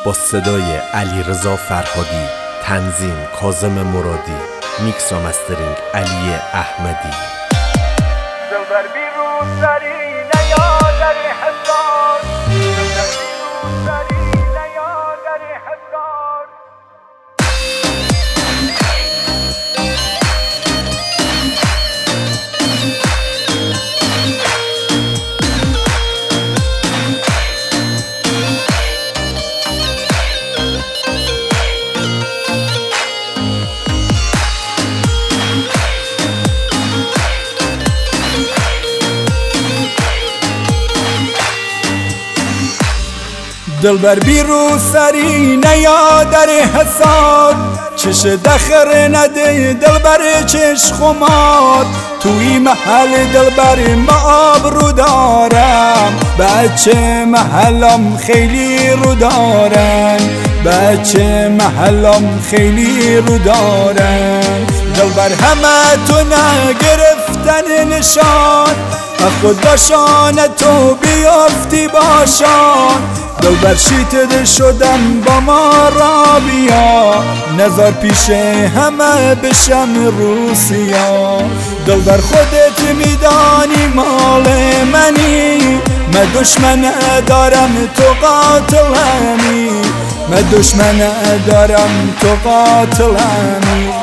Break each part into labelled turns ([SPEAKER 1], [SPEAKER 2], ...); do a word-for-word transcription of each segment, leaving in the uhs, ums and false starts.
[SPEAKER 1] با صدای علیرضا فرهادی، تنظیم کاظم مرادی، میکس و مسترینگ علی احمدی.
[SPEAKER 2] دلبر بیرون سری نیا در حصار، دلبر بیرون سری نیا در حصار. دلبر بیرون سری نیا در حصار، چش دخر نده دلبر چش خمار. توی محل دلبر ما آبرو دارم، بچه محلم خیلی رو دارن، بچه محلم خیلی رو دارن. دلبر همه تو نگرفتن نشان، خودشان تو بیافتی باشان. دلبر شیطه شدم با ما را بیا، نظر پیش همه بشم روسیا. دلبر خودت میدانی مال منی، من دشمن دارم تو قاتلمی، من دشمن دارم تو قاتلمی.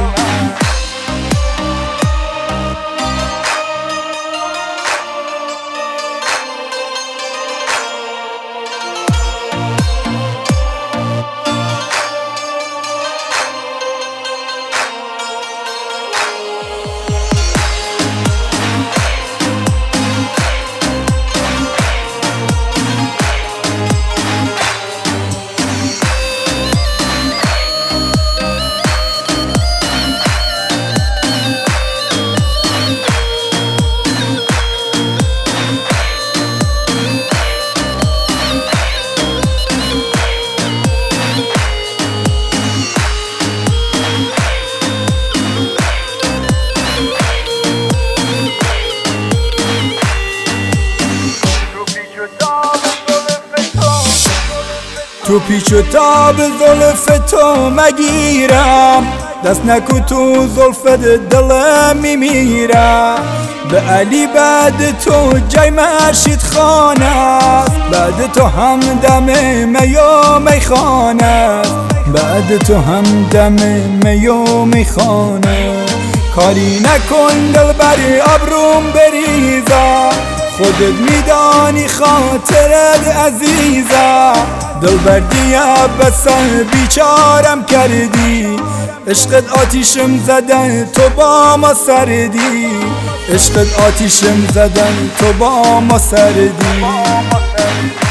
[SPEAKER 2] تو پیچ و تاب زلف تو مگیرم، دست نکو تو زلفت دلم میمیرم. به علی بعد تو جای مرشید خانه، بعد تو هم دم میو میخانه، بعد تو هم دم میو میخانه. کاری نکن دلبری آبروم بریزه، خودت میدانی خاطرت عزیزه. دلبر دیا بسن بیچارم کردی، عشقت آتیشم زدن تو با ما سردی، عشقت آتیشم زدن تو با ما سردی.